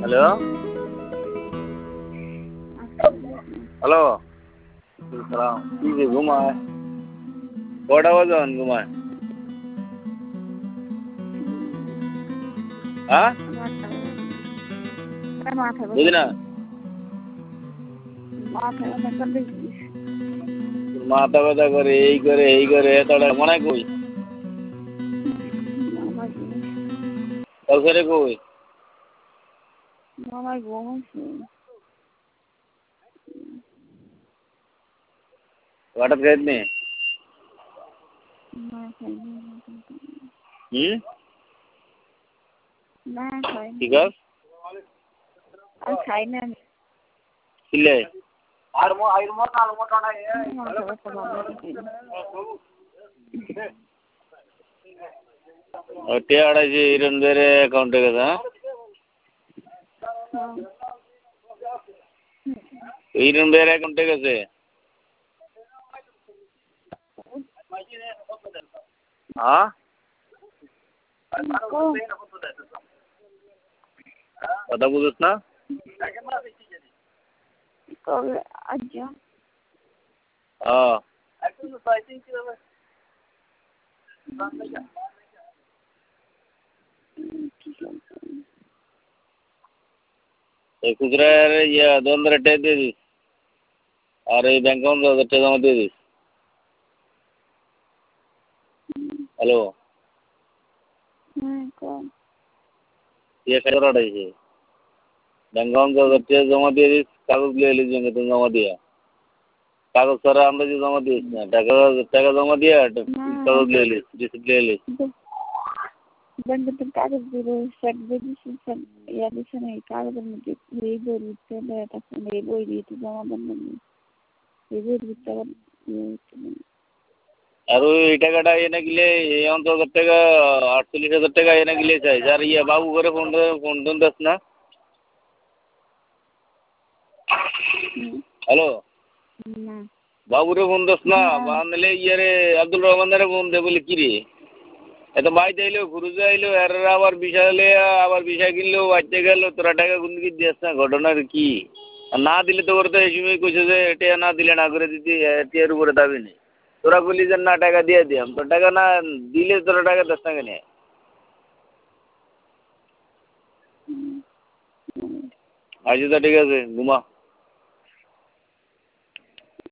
hello hello সালাম কি যে ঘুমায় কটা বাজন ঘুমায় হ্যাঁ বুঝি না মাথা ব্যথা করে এই করে এই করে তোরা মনে কই কালকে কই হঠাৎ খাইত নি ঠিক আছে কিলে টিয়াড়াইছি ইরন বেড়ে অ্যাকাউন্টে গেছে হ্যাঁ ইরন বেড়ে অ্যাকাউন্টে গেছে হ্যাঁ কথা বুঝিস না হ্যাঁ খুচরা ইয়া 2000 টাকা দিয়ে দিস আর এই ব্যাংক অ্যাকাউন্ট 1000 টাকা জমা দিয়ে দিস হ্যালো খাবার আড়াইছে ব্যাংক অ্যাকাউন্ট 1000 টাকা জমা দিয়ে দিস কাগজ লিয়ে এলিস ব্যাংকে তুমি জমা দিয়া কাগজ ছাড়া আমরা যে জমা দিস না টাকা জমা দিয়া কাগজ লিয়ে এলিস রিসিপ্ট লিয়ে এলিস কাগজগুলো সব দিয়েছি সব ইয়া দিচ্ছে না এই কাগজের মধ্যে এই বই দিচ্ছে এই বই দিয়ে জমা দেন এই বই দিচ্ছে আর ওই টাকাটা এনে গেলে এই 50,000 টাকা 48,000 টাকা এনে গেলে চাই আর ইয়া বাবু করে ফোন টোন দিস না হ্যালো বাবুরে ফোন দিস না বানালে ইয়ারে আব্দুল রহমানের ফোন দে বলে কি রে এত বাইতে আইলো ঘুরুজে আইলো আর আবার বিষালে আবার বিষা কিনলেও বাচ্চা গেল তোরা টাকা গুনকি দিস না ঘটনার কি না দিলে তো ওরা তো এই সময় কইছে যে এটা না দিলে না করে দিতে এর উপরে দাবি নেই তোরা বলি যে না টাকা দিয়ে দিয়াম তোর টাকা না দিলে তোরা টাকা দিস না কেন আচ্ছা ঠিক আছে ঘুমা